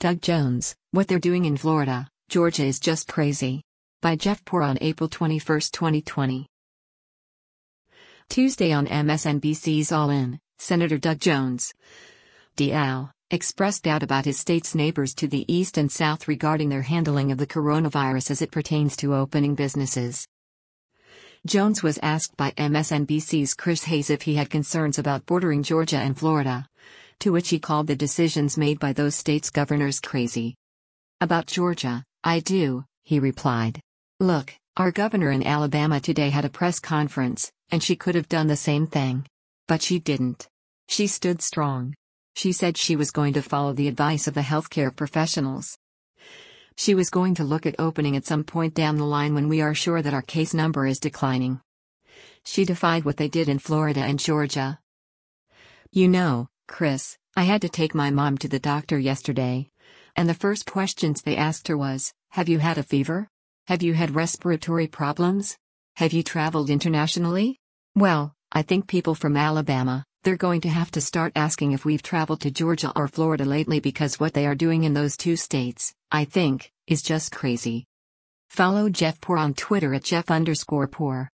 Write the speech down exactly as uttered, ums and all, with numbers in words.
Doug Jones, What They're Doing in Florida, Georgia is Just Crazy. By Jeff Poor on April twenty-first, twenty twenty. Tuesday on M S N B C's All In, Senator Doug Jones, D L, expressed doubt about his state's neighbors to the east and south regarding their handling of the coronavirus as it pertains to opening businesses. Jones was asked by M S N B C's Chris Hayes if he had concerns about bordering Georgia and Florida, to which he called the decisions made by those states' governors crazy. About Georgia, I do, he replied. Look, our governor in Alabama today had a press conference, and she could have done the same thing. But she didn't. She stood strong. She said she was going to follow the advice of the healthcare professionals. She was going to look at opening at some point down the line when we are sure that our case number is declining. She defied what they did in Florida and Georgia. You know, Chris, I had to take my mom to the doctor yesterday. And the first questions they asked her was, have you had a fever? Have you had respiratory problems? Have you traveled internationally? Well, I think people from Alabama, they're going to have to start asking if we've traveled to Georgia or Florida lately because what they are doing in those two states, I think, is just crazy. Follow Jeff Poor on Twitter at Jeff underscore Poor.